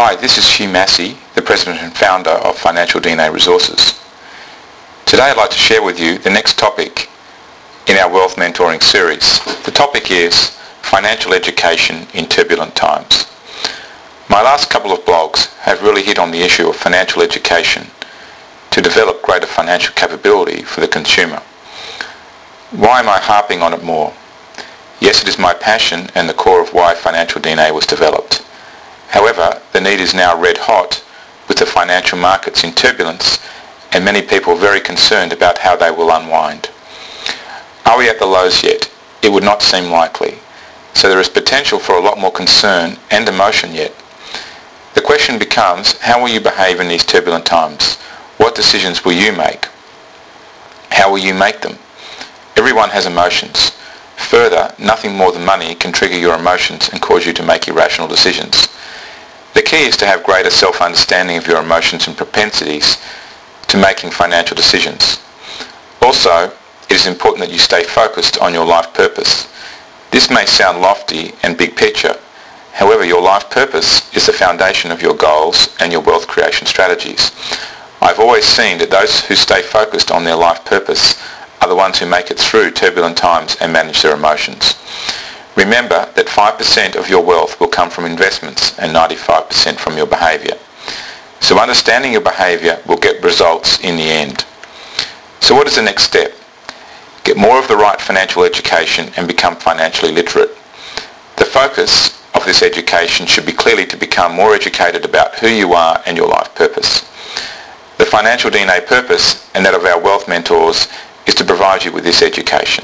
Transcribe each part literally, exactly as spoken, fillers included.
Hi, this is Hugh Massey, the President and Founder of Financial D N A Resources. Today I'd like to share with you the next topic in our Wealth Mentoring series. The topic is financial education in turbulent times. My last couple of blogs have really hit on the issue of financial education to develop greater financial capability for the consumer. Why am I harping on it more? Yes, it is my passion and the core of why Financial D N A was developed. However, the need is now red hot with the financial markets in turbulence and many people very concerned about how they will unwind. Are we at the lows yet? It would not seem likely. So there is potential for a lot more concern and emotion yet. The question becomes, how will you behave in these turbulent times? What decisions will you make? How will you make them? Everyone has emotions. Further, nothing more than money can trigger your emotions and cause you to make irrational decisions. The key is to have greater self-understanding of your emotions and propensities to making financial decisions. Also, it is important that you stay focused on your life purpose. This may sound lofty and big picture. However, your life purpose is the foundation of your goals and your wealth creation strategies. I've always seen that those who stay focused on their life purpose are the ones who make it through turbulent times and manage their emotions. Remember that five percent of your wealth will come from investments and ninety-five percent from your behaviour. So understanding your behaviour will get results in the end. So what is the next step? Get more of the right financial education and become financially literate. The focus of this education should be clearly to become more educated about who you are and your life purpose. The Financial D N A purpose and that of our wealth mentors is to provide you with this education.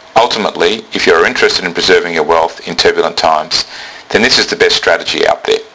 Ultimately, if you are interested in preserving your wealth in turbulent times, then this is the best strategy out there.